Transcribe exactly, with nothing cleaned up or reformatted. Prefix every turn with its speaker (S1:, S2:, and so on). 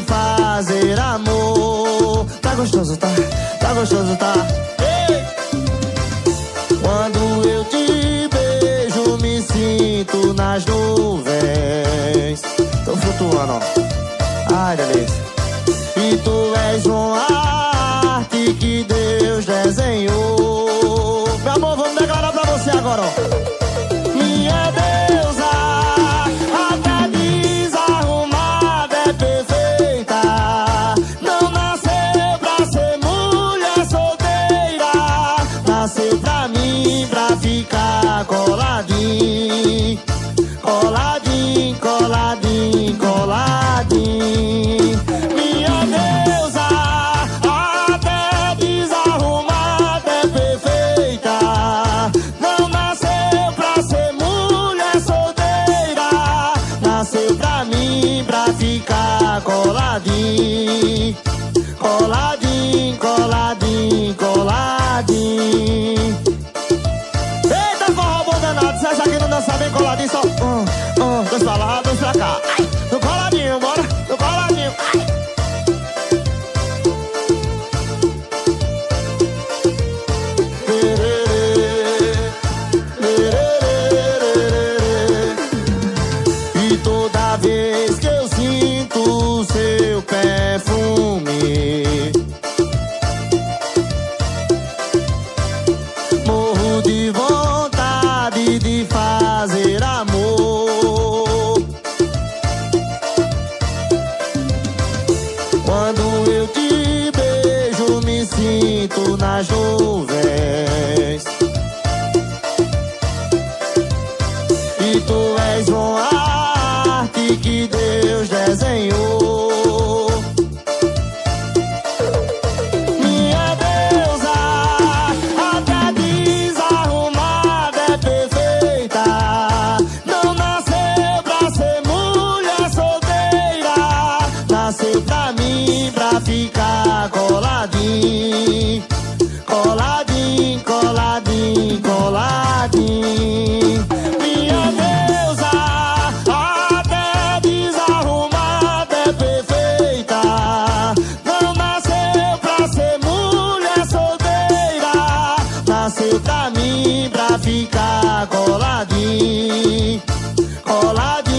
S1: de fazer amor. Tá gostoso, tá? Tá gostoso, tá? Ei! Quando eu te beijo, me sinto nas nuvens. Tô flutuando, ó. Ai, delícia. E tu és uma arte que Deus desenhou. Meu amor, vamos declarar pra você agora, ó. Minha deusa, até desarrumada é perfeita. Não nasceu pra ser mulher solteira. Nasceu pra mim, pra ficar coladinho. Coladinho, coladinho, coladinho. Minha deusa, até desarrumada é perfeita. Não nasceu pra ser mulher solteira. Nasceu pra mim, pra ficar coladinho. Coladinho, coladinho, coladinho. Eita, forró bom danado. Se essa aqui não dança bem coladinho, só um, um, dois pra lá, dois pra cá. Ai, no coladinho, bora, no coladinho. Ai. E toda vez que eu sinto o seu perfume, morro de vontade de fazer amor. Quando eu te beijo, me sinto nas nuvens. E tu és uma arte que Deus desenhou. Minha deusa, até desarrumada é perfeita. Não nasceu pra ser mulher solteira. Nasceu pra mim, pra ficar coladinho. Coladinho, coladinho, coladinho. Minha deusa, até desarrumada é perfeita. Não nasceu pra ser mulher solteira. Nasceu pra mim, pra ficar coladinho. Coladinho.